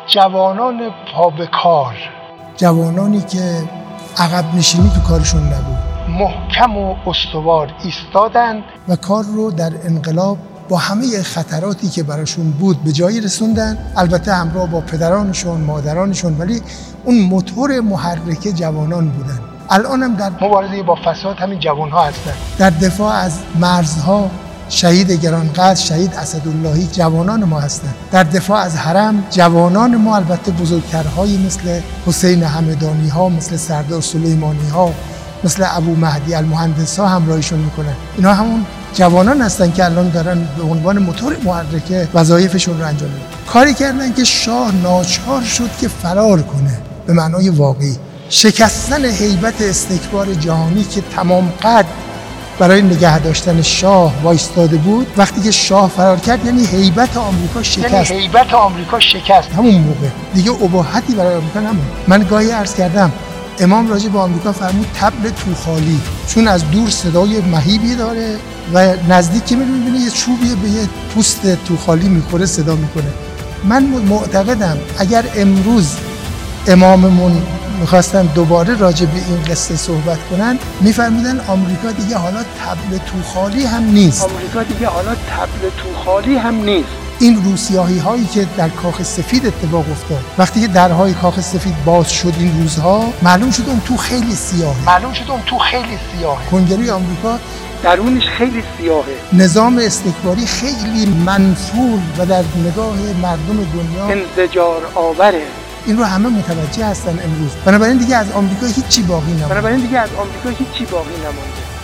جوانان پا به کار، جوانانی که عقب نشینی تو کارشون نبود، محکم و استوار ایستادند و کار رو در انقلاب با همه خطراتی که براشون بود به جایی رسوندن، البته همراه با پدرانشون، مادرانشون، ولی اون موتور محرک جوانان بودن. الان هم در مبارزه با فساد همین جوانها هستند. در دفاع از مرزها شهید گرانقدر شهید اسداللهی جوانان ما هستند. در دفاع از حرم جوانان ما، البته بزرگترهایی مثل حسین همدانی ها، مثل سردار سلیمانی ها، مثل ابو مهدی المهندس ها همراهیشون میکنن. اینا همون جوانان هستن که الان دارن به عنوان موتور محرک وظایفشون رو انجام میدن. کاری کردن که شاه ناچار شد که فرار کنه به معنای واقعی. شکستن هیبت استکبار جهانی که تمام قد برای نگه داشتن شاه وایستاده بود، وقتی که شاه فرار کرد یعنی هیبت آمریکا شکست. یعنی هیبت آمریکا شکست. همون موقع دیگه اباحتی برای آمریکا نموند. من گاهی عرض کردم امام راجع به آمریکا فرمود طبل توخالی، چون از دور صدای مهیبی داره و نزدیک که می‌بینی یه چوبیه به یه پوست توخالی می‌خوره صدا می‌کنه. من معتقدم اگر امروز اماممون می‌خواستن دوباره راجع به این قصه صحبت کنن، می‌فرمودن آمریکا دیگه حالا طبل توخالی هم نیست. آمریکا دیگه حالا طبل توخالی هم نیست. این روسیاهی هایی که در کاخ سفید اتفاق افتاد، وقتی که درهای کاخ سفید باز شد این روزها، معلوم شد اون تو خیلی سیاهه. کنگره آمریکا درونش خیلی سیاهه. نظام استکباری خیلی منفور و در نگاه مردم دنیا انزجار آوره. این رو همه متوجه هستن امروز. بنابراین دیگه از آمریکا هیچی باقی نمونده.